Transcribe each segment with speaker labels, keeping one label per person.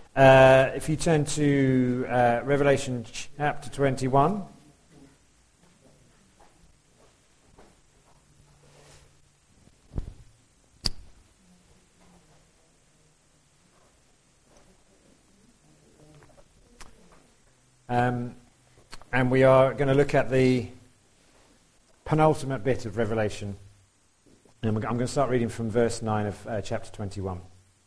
Speaker 1: If you turn to Revelation chapter 21. And we are going to look at the penultimate bit of Revelation. And I'm going to start reading from verse 9 of chapter 21.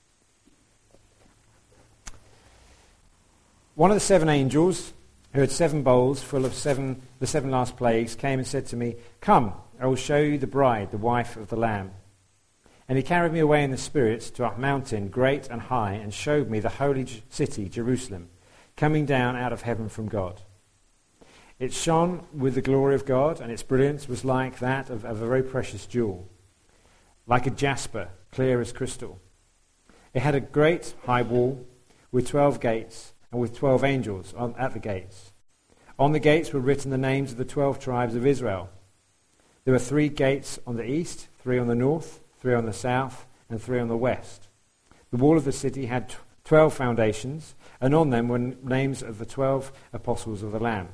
Speaker 1: One of the 7 angels, who had 7 bowls full of the 7 last plagues, came and said to me, "Come, I will show you the bride, the wife of the Lamb." And he carried me away in the Spirit to a mountain great and high, and showed me the holy city, Jerusalem, coming down out of heaven from God. It shone with the glory of God, and its brilliance was like that of a very precious jewel, like a jasper, clear as crystal. It had a great high wall with 12 gates, and with 12 angels at the gates. On the gates were written the names of the 12 tribes of Israel. There were 3 gates on the east, 3 on the north, 3 on the south, and 3 on the west. The wall of the city had 12 foundations, and on them were names of the 12 apostles of the Lamb.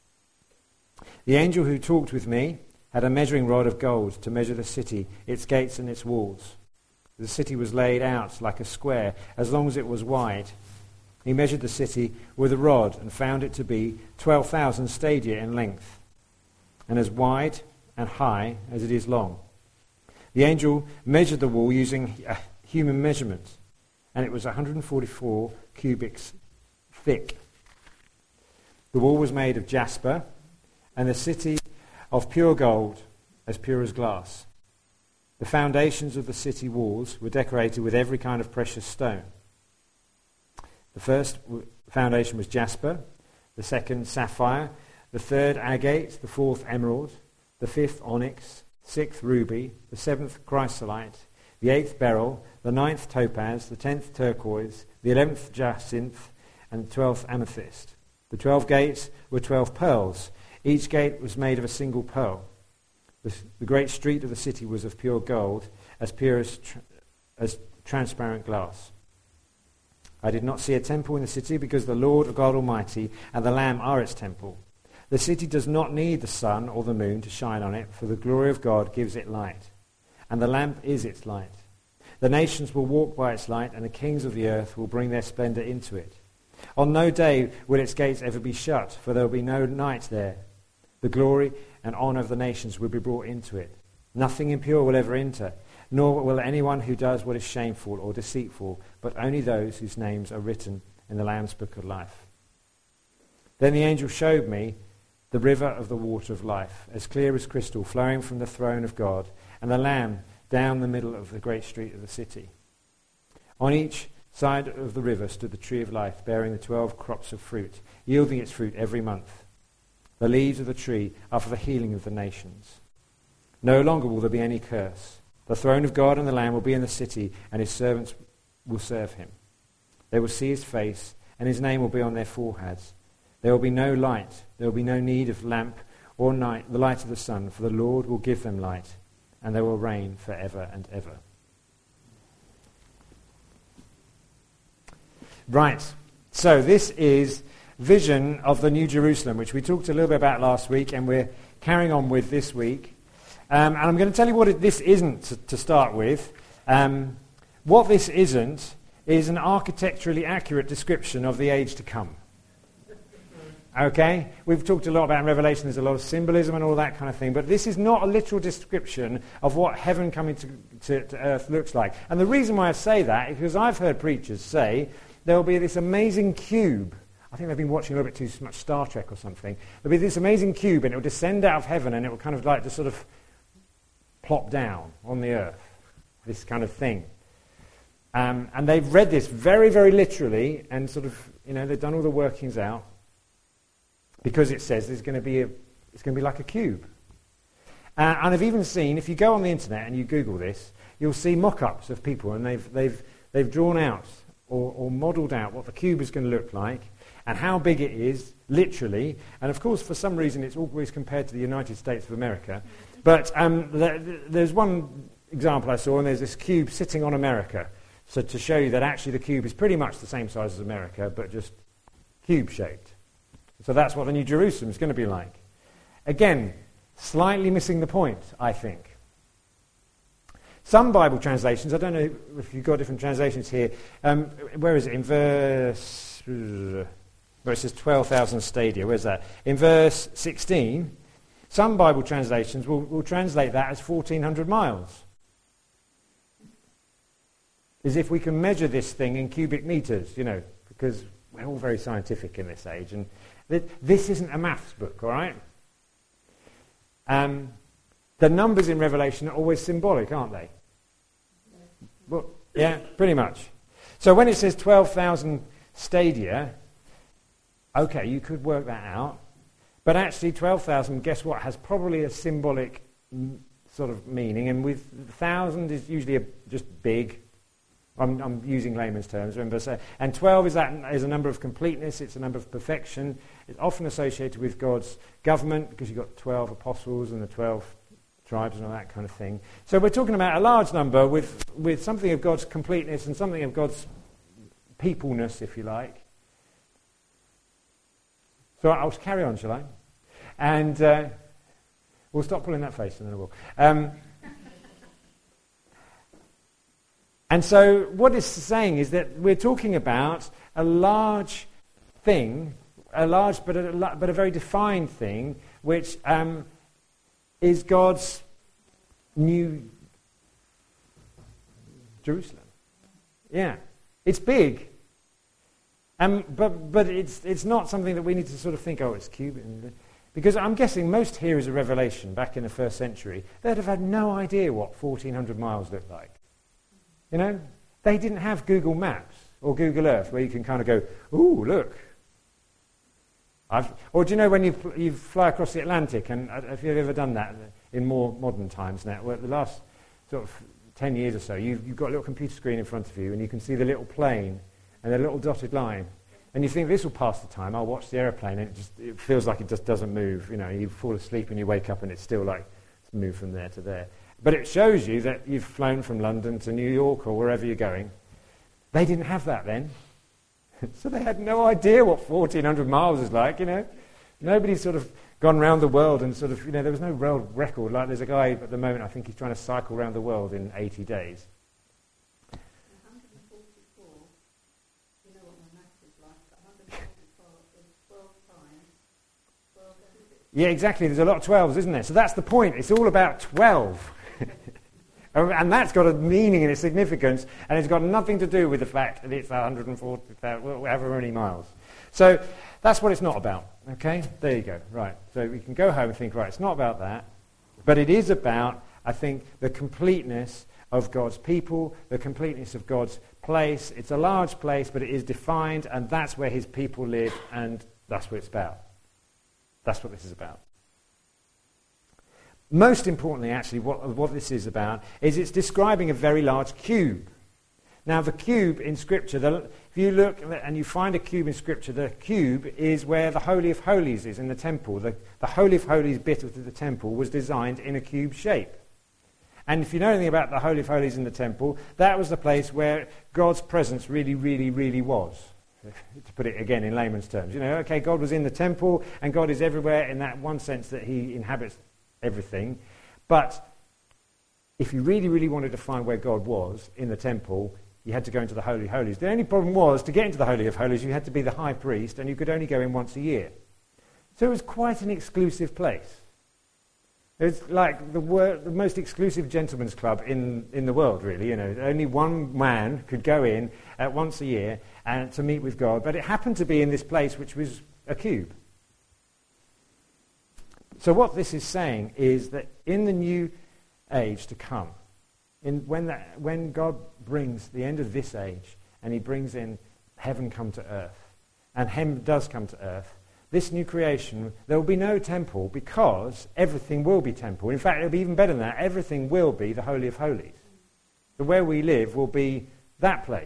Speaker 1: The angel who talked with me had a measuring rod of gold to measure the city, its gates and its walls. The city was laid out like a square, as long as it was wide. He measured the city with a rod and found it to be 12,000 stadia in length, and as wide and high as it is long. The angel measured the wall using a human measurement, and it was 144 cubits thick. The wall was made of jasper, and the city of pure gold, as pure as glass. The foundations of the city walls were decorated with every kind of precious stone. The first foundation was jasper, the second sapphire, the third agate, the fourth emerald, the fifth onyx, 6th ruby, the 7th chrysolite, the 8th beryl, the 9th topaz, the 10th turquoise, the 11th jacinth, and the 12th amethyst. The 12 gates were 12 pearls. Each gate was made of a single pearl. The great street of the city was of pure gold, as pure as transparent glass. I did not see a temple in the city, because the Lord God Almighty and the Lamb are its temple. The city does not need the sun or the moon to shine on it, for the glory of God gives it light, and the lamp is its light. The nations will walk by its light, and the kings of the earth will bring their splendor into it. On no day will its gates ever be shut, for there will be no night there. The glory and honor of the nations will be brought into it. Nothing impure will ever enter, nor will anyone who does what is shameful or deceitful, but only those whose names are written in the Lamb's book of life. Then the angel showed me the river of the water of life, as clear as crystal, flowing from the throne of God and the Lamb down the middle of the great street of the city. On each side of the river stood the tree of life, bearing the 12 crops of fruit, yielding its fruit every month. The leaves of the tree are for the healing of the nations. No longer will there be any curse. The throne of God and the Lamb will be in the city, and his servants will serve him. They will see his face, and his name will be on their foreheads. There will be no light. There will be no need of lamp or night, the light of the sun, for the Lord will give them light, and they will reign forever and ever. Right. So this is vision of the New Jerusalem, which we talked a little bit about last week, and we're carrying on with this week. And I'm going to tell you what this isn't to start with. What this isn't is an architecturally accurate description of the age to come. Okay? We've talked a lot about in Revelation, there's a lot of symbolism and all that kind of thing, but this is not a literal description of what heaven coming to earth looks like. And the reason why I say that is because I've heard preachers say there will be this amazing cube. I think they've been watching a little bit too much Star Trek or something. There'll be this amazing cube, and it will descend out of heaven, and it will kind of like just sort of plop down on the earth, this kind of thing. And they've read this very, very literally, and sort of, they've done all the workings out, because it says it's going to be like a cube. And I've even seen, if you go on the internet and you Google this, you'll see mock-ups of people, and they've drawn out or modelled out what the cube is going to look like, and how big it is, literally. And of course, for some reason, it's always compared to the United States of America. But there's one example I saw, and there's this cube sitting on America. So to show you that actually the cube is pretty much the same size as America, but just cube-shaped. So that's what the New Jerusalem is going to be like. Again, slightly missing the point, I think. Some Bible translations, I don't know if you've got different translations here, where is it? In verse, where it says 12,000 stadia, where's that? In verse 16, some Bible translations will translate that as 1,400 miles. As if we can measure this thing in cubic meters, because we're all very scientific in this age. And this isn't a maths book, all right? The numbers in Revelation are always symbolic, aren't they? Well, yeah, pretty much. So when it says 12,000 stadia, okay, you could work that out. But actually 12,000, guess what, has probably a symbolic sort of meaning. And with 1,000 is usually just big. I'm using layman's terms, remember. So, and 12 is a number of completeness. It's a number of perfection. It's often associated with God's government because you've got 12 apostles and the 12 tribes and all that kind of thing. So we're talking about a large number with something of God's completeness and something of God's peopleness, if you like. So I'll carry on, shall I? And we'll stop pulling that face and then I will. And so what it's saying is that we're talking about a large thing, a large but a very defined thing, which is God's new Jerusalem. Yeah, it's big, but it's not something that we need to sort of think, oh, it's Cuban. Because I'm guessing most hearers of Revelation back in the first century, they'd have had no idea what 1,400 miles looked like. They didn't have Google Maps or Google Earth where you can kind of go, ooh, look. Or do you know when you fly across the Atlantic, and have you ever done that in more modern times now? Well, the last sort of 10 years or so, you've got a little computer screen in front of you and you can see the little plane and the little dotted line. And you think, this will pass the time, I'll watch the aeroplane, and it feels like it just doesn't move. You fall asleep and you wake up and it's still like it's moved from there to there. But it shows you that you've flown from London to New York or wherever you're going. They didn't have that then. So they had no idea what 1,400 miles is like, Nobody's sort of gone around the world and sort of, there was no world record. Like there's a guy at the moment, I think he's trying to cycle around the world in 80 days.
Speaker 2: 144, you know what my maths is like, but 144 is 12 times 12.
Speaker 1: Yeah, exactly. There's a lot of 12s, isn't there? So that's the point. It's all about 12. And that's got a meaning and a significance, and it's got nothing to do with the fact that it's 140,000, however many miles. So that's what it's not about, okay? There you go, right. So we can go home and think, right, it's not about that, but it is about, I think, the completeness of God's people, the completeness of God's place. It's a large place, but it is defined, and that's where his people live, and that's what it's about. That's what this is about. Most importantly, actually, what this is about is it's describing a very large cube. Now, the cube in Scripture, if you look and you find a cube in Scripture, the cube is where the Holy of Holies is in the temple. The Holy of Holies bit of the temple was designed in a cube shape. And if you know anything about the Holy of Holies in the temple, that was the place where God's presence really, really, really was. To put it again in layman's terms. Okay, God was in the temple, and God is everywhere in that one sense that he inhabits everything. But if you really, really wanted to find where God was in the temple, you had to go into the Holy of Holies. The only problem was, to get into the Holy of Holies, you had to be the high priest, and you could only go in once a year. So it was quite an exclusive place. It was like the most exclusive gentleman's club in the world, really. Only one man could go in once a year and to meet with God. But it happened to be in this place, which was a cube. So what this is saying is that in the new age to come, when God brings the end of this age and he brings in heaven come to earth, and heaven does come to earth, this new creation, there will be no temple because everything will be temple. In fact, it will be even better than that. Everything will be the Holy of Holies. So where we live will be that place.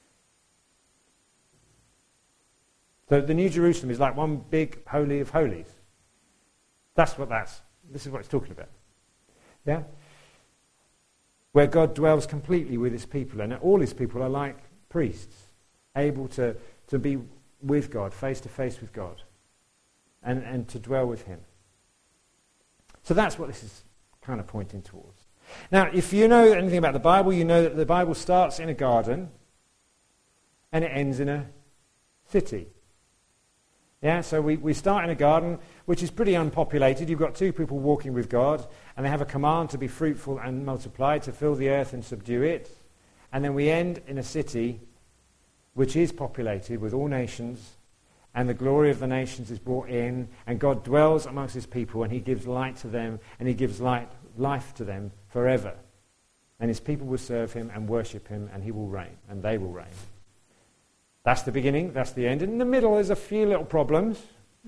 Speaker 1: So the New Jerusalem is like one big Holy of Holies. This is what it's talking about. Yeah? where God dwells completely with his people, and all his people are like priests, able to be with God, face to face with God, and to dwell with him. So that's what this is kind of pointing towards. Now, if you know anything about the Bible, you know that the Bible starts in a garden and it ends in a city. Yeah, so we start in a garden which is pretty unpopulated. You've got two people walking with God, and they have a command to be fruitful and multiply, to fill the earth and subdue it. And then we end in a city which is populated with all nations, and the glory of the nations is brought in, and God dwells amongst his people, and he gives light to them, and he gives life to them forever. And his people will serve him and worship him, and he will reign, and they will reign. That's the beginning, that's the end. And in the middle there's a few little problems.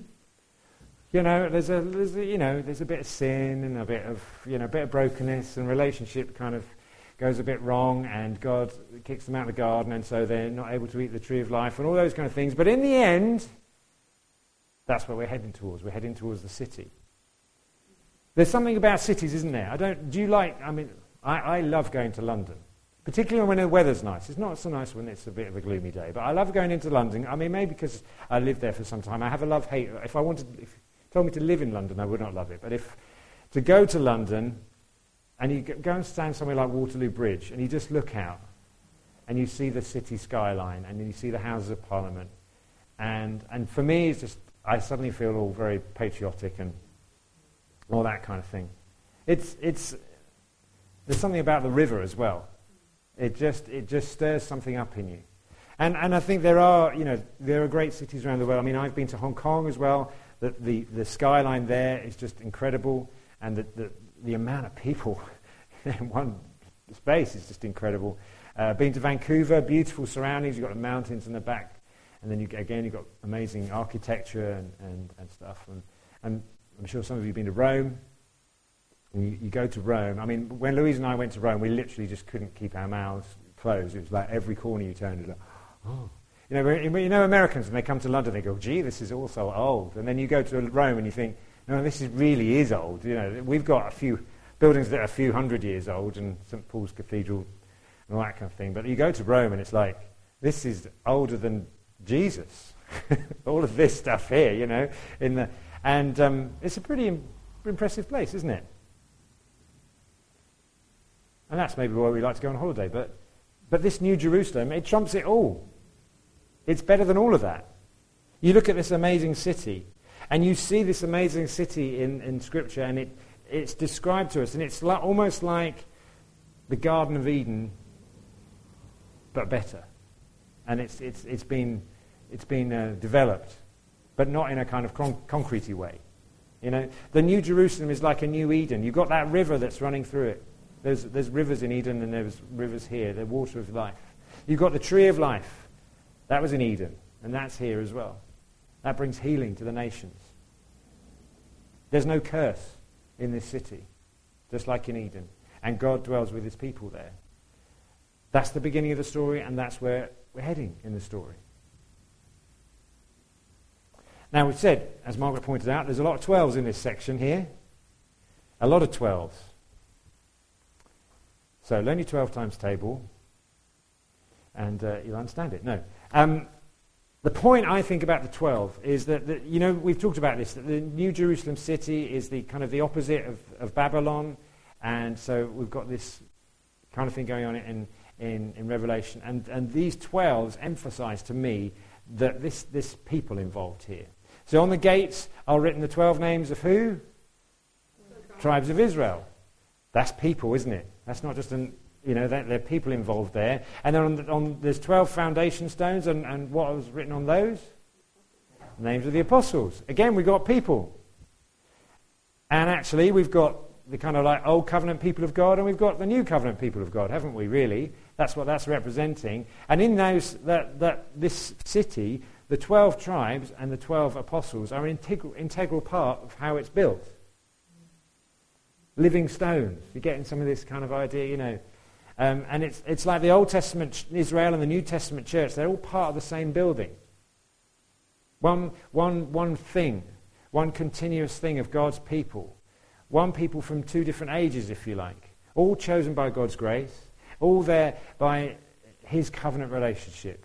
Speaker 1: You know, there's a bit of sin and a bit of brokenness, and relationship kind of goes a bit wrong, and God kicks them out of the garden, and so they're not able to eat the tree of life, and all those kind of things. But in the end, that's what we're heading towards. We're heading towards the city. There's something about cities, isn't there? I love going to London, particularly when the weather's nice. It's not so nice when it's a bit of a gloomy day, but I love going into London. I mean, maybe because I lived there for some time. I have a love-hate. If you told me to live in London, I would not love it. But to go to London, and you go and stand somewhere like Waterloo Bridge, and you just look out, and you see the city skyline, and then you see the Houses of Parliament, and for me, it's just, I suddenly feel all very patriotic and all that kind of thing. There's something about the river as well. It just stirs something up in you, and I think there are great cities around the world. I mean, I've been to Hong Kong as well. The skyline there is just incredible, and the amount of people in one space is just incredible. Been to Vancouver, beautiful surroundings. You've got the mountains in the back, and then you've got amazing architecture and stuff. And I'm sure some of you have been to Rome. And you go to Rome. I mean, when Louise and I went to Rome, we literally just couldn't keep our mouths closed. It was like every corner you turned, it was like, oh. You know, Americans, when they come to London, they go, gee, this is all so old. And then you go to Rome and you think, no, this really is old. You know, we've got a few buildings that are a few hundred years old, and St. Paul's Cathedral and all that kind of thing. But you go to Rome and it's like, this is older than Jesus. All of this stuff here, you know. It's a pretty impressive place, isn't it? And that's maybe why we like to go on holiday. But this New Jerusalem, it trumps it all. It's better than all of that. You look at this amazing city, and you see this amazing city in Scripture, and it's described to us, and it's almost like the Garden of Eden, but better. And it's been developed, but not in a kind of concretey way. You know, the New Jerusalem is like a new Eden. You've got that river that's running through it. There's rivers in Eden, and there's rivers here. The water of life. You've got the tree of life. That was in Eden, and that's here as well. That brings healing to the nations. There's no curse in this city, just like in Eden. And God dwells with his people there. That's the beginning of the story, and that's where we're heading in the story. Now, we've said, as Margaret pointed out, there's a lot of 12s in this section here. A lot of 12s. So, learn your 12 times table, and you'll understand it. No. The point, I think, about the 12 is that, we've talked about this, that the New Jerusalem city is the kind of the opposite of Babylon, and so we've got this kind of thing going on in Revelation, and these 12s emphasize to me that this people involved here. So on the gates are written the 12 names of who? Tribes of Israel. That's people, isn't it? That's not just there are people involved there. And then there's 12 foundation stones, and what was written on those? The names of the apostles. Again, we've got people. And actually, we've got the kind of like old covenant people of God, and we've got the new covenant people of God, haven't we, really? That's what that's representing. And in those, this city, the 12 tribes and the 12 apostles are an integral part of how it's built. Living stones. You're getting some of this kind of idea, and it's like the Old Testament Israel and the New Testament church. They're all part of the same building. One thing, one continuous thing of God's people. One people from two different ages, if you like. all chosen by God's grace, all there by his covenant relationship.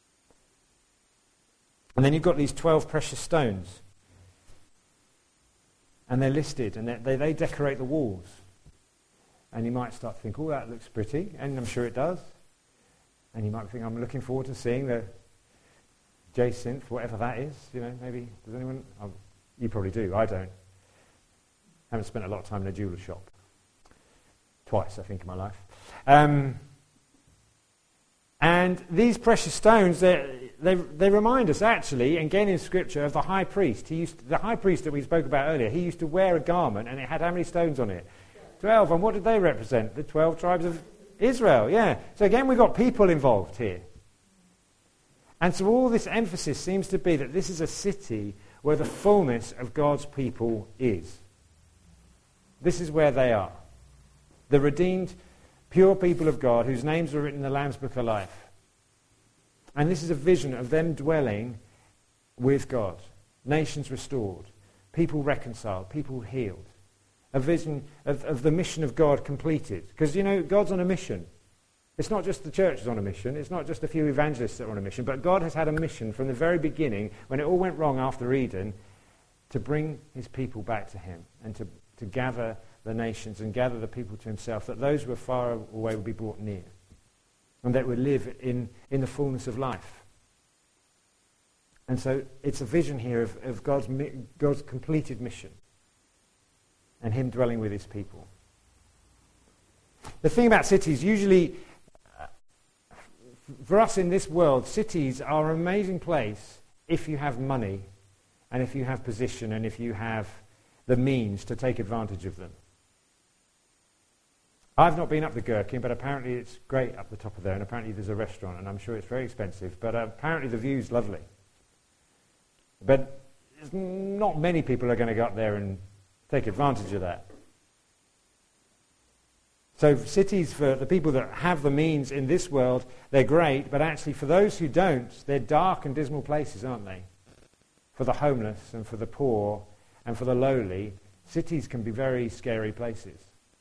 Speaker 1: And then you've got these 12 precious stones. And they're listed, and they decorate the walls. And you might start to think, oh, that looks pretty, and I'm sure it does. And you might think, I'm looking forward to seeing the J-Synth, whatever that is. You know, maybe, does anyone? You probably do, I don't. Haven't spent a lot of time in a jeweler shop. Twice, I think, in my life. And these precious stones, they remind us actually, and again in Scripture, of the high priest. The high priest that we spoke about earlier, he used to wear a garment and it had how many stones on it? 12. And what did they represent? The 12 tribes of Israel, yeah. So again, we've got people involved here. And so all this emphasis seems to be that this is a city where the fullness of God's people is. This is where they are. The redeemed, pure people of God whose names are written in the Lamb's Book of Life. And this is a vision of them dwelling with God. Nations restored. People reconciled. People healed. A vision of the mission of God completed. Because, you know, God's on a mission. It's not just the church is on a mission. It's not just a few evangelists that are on a mission. But God has had a mission from the very beginning, when it all went wrong after Eden, to bring his people back to him and to gather the nations and gather the people to himself, that those who were far away would be brought near, and that would live in the fullness of life. And so it's a vision here of God's completed mission and him dwelling with his people. The thing about cities, usually, for us in this world, cities are an amazing place if you have money and if you have position and if you have the means to take advantage of them. I've not been up the Gherkin, but apparently it's great up the top of there, and apparently there's a restaurant, and I'm sure it's very expensive, but apparently the view's lovely. But not many people are going to go up there and take advantage of that. So cities, for the people that have the means in this world, they're great, but actually for those who don't, they're dark and dismal places, aren't they? For the homeless and for the poor and for the lowly, cities can be very scary places.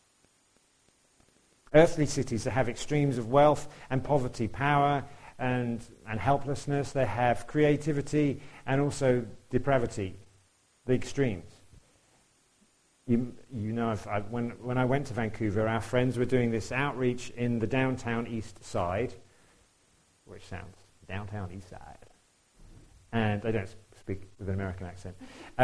Speaker 1: Earthly cities that have extremes of wealth and poverty, power and helplessness. They have creativity and also depravity, the extremes. You know, when I went to Vancouver, our friends were doing this outreach in the downtown east side, which sounds downtown east side, and they don't speak with an American accent.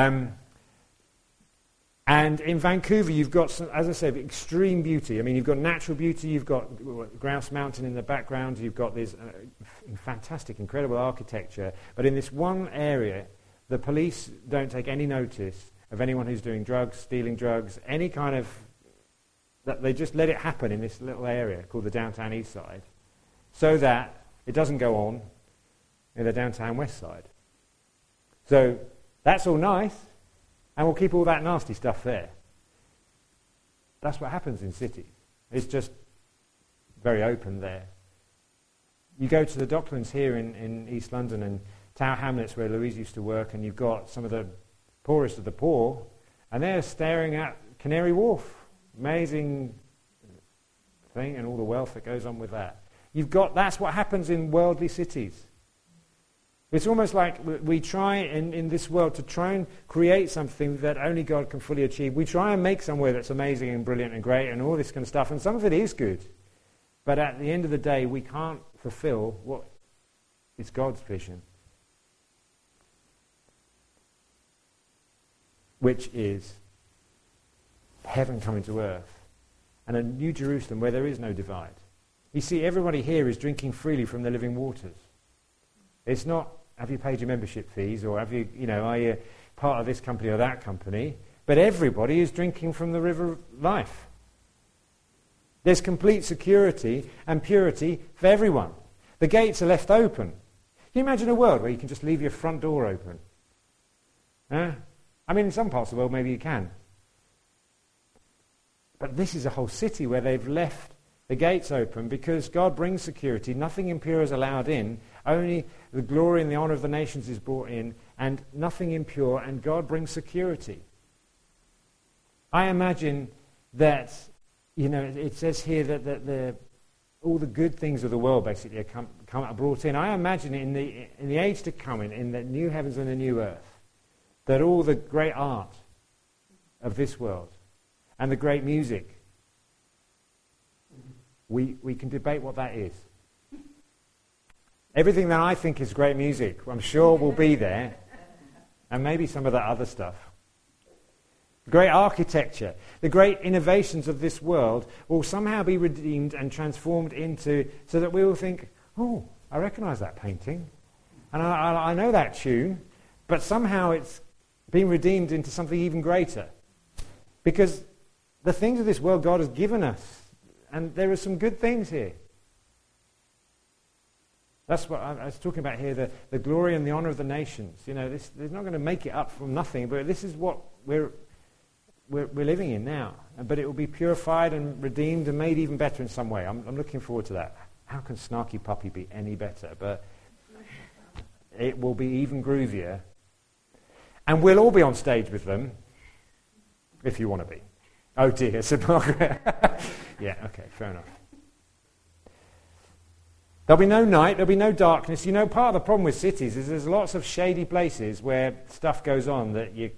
Speaker 1: And in Vancouver, you've got, some, as I said, extreme beauty. I mean, you've got natural beauty, you've got Grouse Mountain in the background, you've got this fantastic, incredible architecture. But in this one area, the police don't take any notice of anyone who's doing drugs, stealing drugs, any kind of... that they just let it happen in this little area called the downtown east side, so that it doesn't go on in the downtown west side. So that's all nice. And we'll keep all that nasty stuff there. That's what happens in cities. It's just very open there. You go to the Docklands here in East London and Tower Hamlets, where Louise used to work, and you've got some of the poorest of the poor, and they're staring at Canary Wharf. Amazing thing, and all the wealth that goes on with that. That's what happens in worldly cities. It's almost like we try in this world to try and create something that only God can fully achieve. We try and make somewhere that's amazing and brilliant and great and all this kind of stuff, and some of it is good. But at the end of the day, we can't fulfill what is God's vision, which is heaven coming to earth and a new Jerusalem where there is no divide. You see, everybody here is drinking freely from the living waters. It's not, have you paid your membership fees, or are you part of this company or that company? But everybody is drinking from the river of life. There's complete security and purity for everyone. The gates are left open. Can you imagine a world where you can just leave your front door open? I mean, in some parts of the world, maybe you can. But this is a whole city where they've left the gates open because God brings security. Nothing impure is allowed in. Only the glory and the honor of the nations is brought in, and nothing impure, and God brings security. I imagine that, it says here that all the good things of the world basically are brought in. I imagine in the age to come, in the new heavens and the new earth, that all the great art of this world and the great music, we can debate what that is. Everything that I think is great music, I'm sure will be there, and maybe some of that other stuff. The great architecture, the great innovations of this world will somehow be redeemed and transformed into, so that we will think, oh, I recognise that painting, and I know that tune, but somehow it's been redeemed into something even greater. Because the things of this world God has given us, and there are some good things here. That's what I was talking about here, the glory and the honour of the nations. There's not going to make it up from nothing, but this is what we're living in now. But it will be purified and redeemed and made even better in some way. I'm looking forward to that. How can Snarky Puppy be any better? But it will be even groovier. And we'll all be on stage with them, if you want to be. Oh dear, said Margaret. Yeah, okay, fair enough. There'll be no night, there'll be no darkness. Part of the problem with cities is there's lots of shady places where stuff goes on it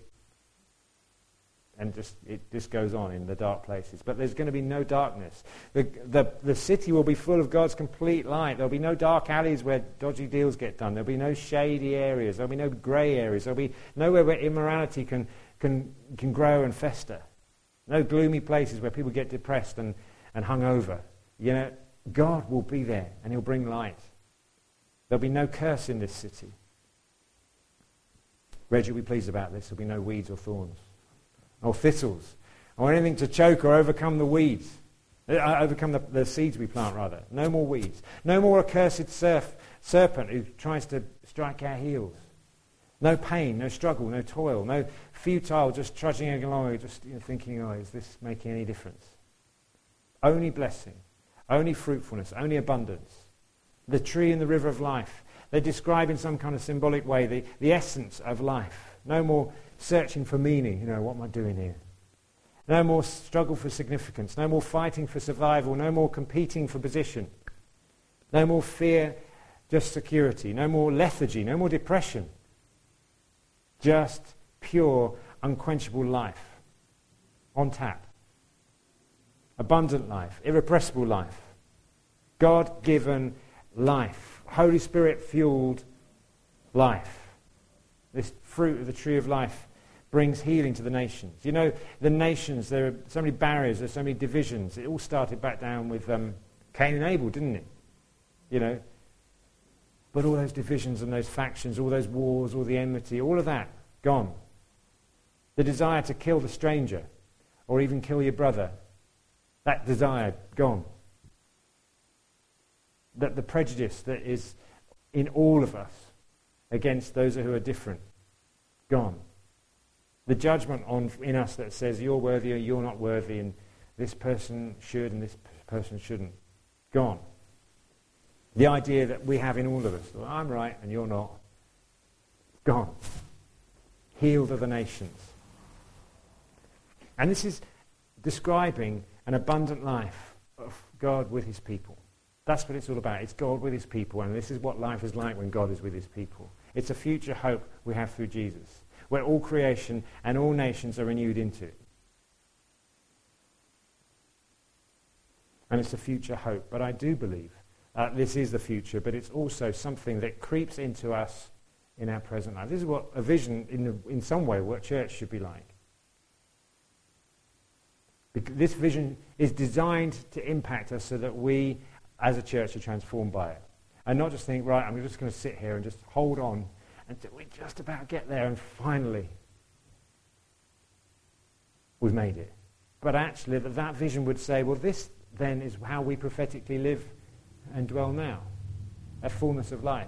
Speaker 1: just goes on in the dark places. But there's going to be no darkness. The city will be full of God's complete light. There'll be no dark alleys where dodgy deals get done. There'll be no shady areas. There'll be no grey areas. There'll be nowhere where immorality can grow and fester. No gloomy places where people get depressed and hung over. God will be there and he'll bring light. There'll be no curse in this city. Reg will be pleased about this. There'll be no weeds or thorns or thistles or anything to choke or overcome the weeds. Overcome the seeds we plant, rather. No more weeds. No more accursed serpent who tries to strike our heels. No pain, no struggle, no toil, no futile just trudging along, just thinking, is this making any difference? Only blessing. Only fruitfulness, only abundance. The tree and the river of life. They describe in some kind of symbolic way the essence of life. No more searching for meaning. What am I doing here? No more struggle for significance. No more fighting for survival. No more competing for position. No more fear, just security. No more lethargy. No more depression. Just pure, unquenchable life. On tap. Abundant life, irrepressible life, God-given life, Holy Spirit-fueled life. This fruit of the tree of life brings healing to the nations. The nations, there are so many barriers, there are so many divisions. It all started back down with Cain and Abel, didn't it? But all those divisions and those factions, all those wars, all the enmity, all of that, gone. The desire to kill the stranger or even kill your brother, that desire, gone. That the prejudice that is in all of us against those who are different, gone. The judgment in us that says you're worthy or you're not worthy and this person should and this person shouldn't, gone. The idea that we have in all of us, well, I'm right and you're not, gone. Healed are the nations. And this is describing an abundant life of God with his people. That's what it's all about. It's God with his people, and this is what life is like when God is with his people. It's a future hope we have through Jesus, where all creation and all nations are renewed into. And it's a future hope. But I do believe this is the future, but it's also something that creeps into us in our present life. This is what a vision, in some way, what church should be like. This vision is designed to impact us so that we, as a church, are transformed by it. And not just think, right, I'm just going to sit here and just hold on until we just about get there and finally we've made it. But actually, that vision would say, well, this then is how we prophetically live and dwell now. A fullness of life.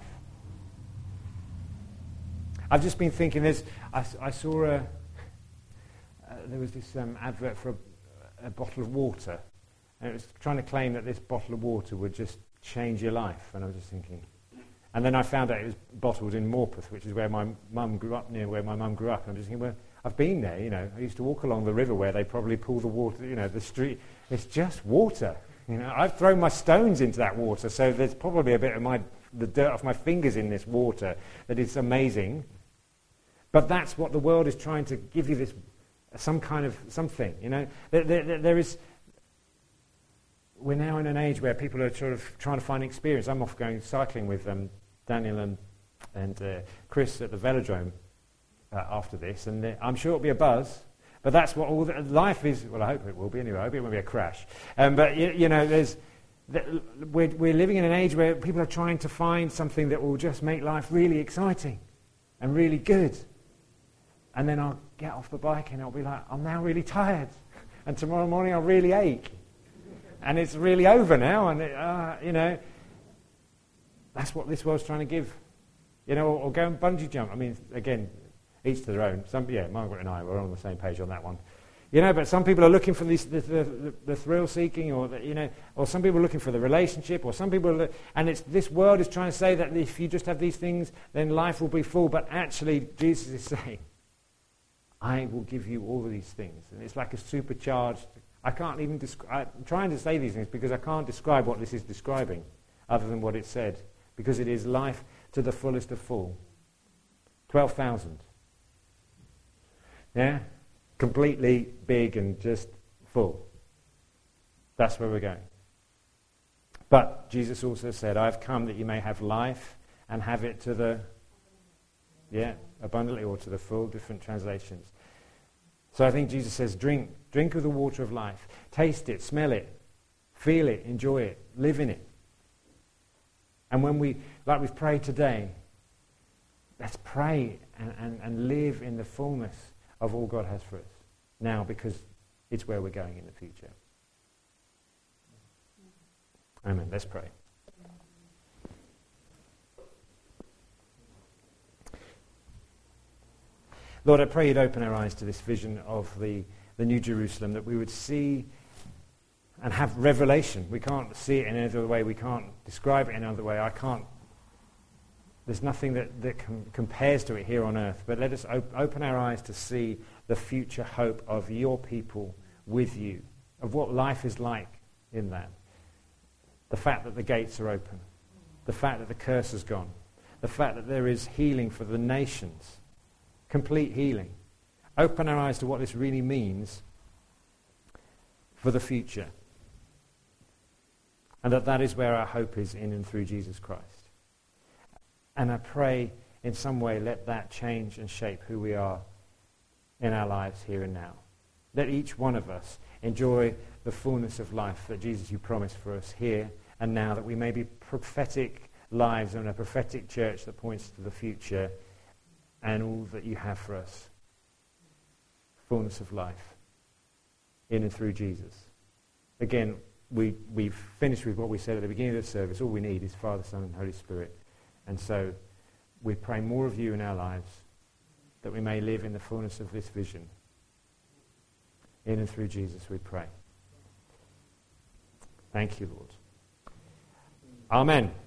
Speaker 1: I've just been thinking, I saw there was this advert for a bottle of water, and it was trying to claim that this bottle of water would just change your life, and I was just thinking, and then I found out it was bottled in Morpeth, which is where my mum grew up, near where my mum grew up, and I'm just thinking, well, I've been there, you know. I used to walk along the river where they probably pull the water, you know, the street. It's just water. You know, I've thrown my stones into that water, so there's probably a bit of the dirt off my fingers in this water that is amazing. But that's what the world is trying to give you, this some kind of something, you know. There is. We're now in an age where people are sort of trying to find experience. I'm off going cycling with Daniel and Chris at the velodrome after this, and I'm sure it'll be a buzz. But that's what all life is. Well, I hope it will be anyway. I hope it won't be a crash. But you know, we're living in an age where people are trying to find something that will just make life really exciting and really good. And then I'll get off the bike and I'll be like, I'm now really tired, and tomorrow morning I'll really ache, and it's really over now. And you know, that's what this world's trying to give. You know, or go and bungee jump. I mean, again, each to their own. Margaret and I were on the same page on that one. You know, but some people are looking for the thrill-seeking, or some people are looking for the relationship, or some people and this world is trying to say that if you just have these things, then life will be full. But actually, Jesus is saying, I will give you all of these things. And it's like a supercharged, I can't even describe, I'm trying to say these things because I can't describe what this is describing, other than what it said, because it is life to the fullest of full. 12,000. Yeah? Completely big and just full. That's where we're going. But Jesus also said, I've come that you may have life and have it to the, abundantly, or to the full, different translations. So I think Jesus says, drink of the water of life. Taste it, smell it, feel it, enjoy it, live in it. And when like we've prayed today, let's pray and live in the fullness of all God has for us now, because it's where we're going in the future. Amen. Let's pray. Lord, I pray you'd open our eyes to this vision of the New Jerusalem, that we would see and have revelation. We can't see it in any other way. We can't describe it in another way. There's nothing that compares to it here on earth. But let us open our eyes to see the future hope of your people with you, of what life is like in that. The fact that the gates are open, the fact that the curse has gone, the fact that there is healing for the nations, complete healing. Open our eyes to what this really means for the future. And that is where our hope is, in and through Jesus Christ. And I pray in some way let that change and shape who we are in our lives here and now. Let each one of us enjoy the fullness of life that Jesus, you promised for us here and now, that we may be prophetic lives and a prophetic church that points to the future and all that you have for us. Fullness of life in and through Jesus. Again, we've finished with what we said at the beginning of the service. All we need is Father, Son, and Holy Spirit. And so we pray more of you in our lives, that we may live in the fullness of this vision. In and through Jesus we pray. Thank you, Lord. Amen.